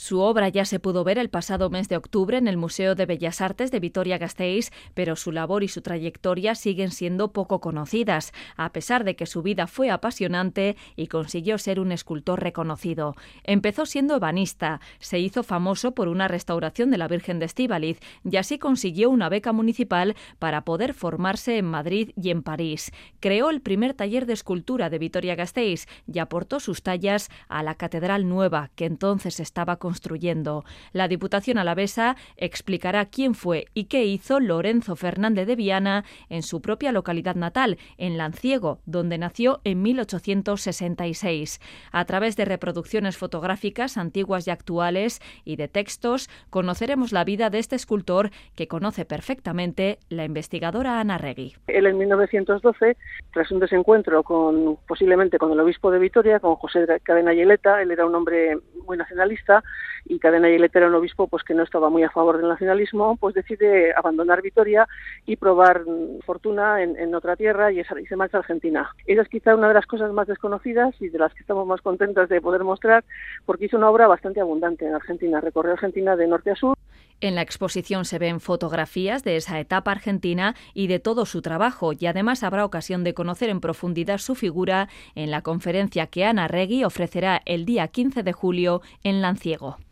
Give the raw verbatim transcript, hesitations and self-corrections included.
Su obra ya se pudo ver el pasado mes de octubre en el Museo de Bellas Artes de Vitoria-Gasteiz, pero su labor y su trayectoria siguen siendo poco conocidas, a pesar de que su vida fue apasionante y consiguió ser un escultor reconocido. Empezó siendo ebanista, se hizo famoso por una restauración de la Virgen de Estíbaliz y así consiguió una beca municipal para poder formarse en Madrid y en París. Creó el primer taller de escultura de Vitoria-Gasteiz y aportó sus tallas a la Catedral Nueva, que entonces estaba construyendo. La Diputación alavesa explicará quién fue y qué hizo Lorenzo Fernández de Viana en su propia localidad natal, en Lanciego, donde nació en mil ochocientos sesenta y seis. A través de reproducciones fotográficas antiguas y actuales y de textos, conoceremos la vida de este escultor que conoce perfectamente la investigadora Ana Regui. Él en mil novecientos doce, tras un desencuentro con posiblemente con el obispo de Vitoria, con José Cadena Yeleta, él era un hombre muy nacionalista y Cadena Yeleta era un obispo pues que no estaba muy a favor del nacionalismo, pues decide abandonar Vitoria y probar fortuna en, en otra tierra y, esa, y se marcha a Argentina. Esa es quizá una de las cosas más desconocidas y de las que estamos más contentos de poder mostrar, porque hizo una obra bastante abundante en Argentina, recorrió Argentina de norte a sur. En la exposición se ven fotografías de esa etapa argentina y de todo su trabajo, y además habrá ocasión de conocer en profundidad su figura en la conferencia que Ana Regui ofrecerá el día quince de julio en Lanciego.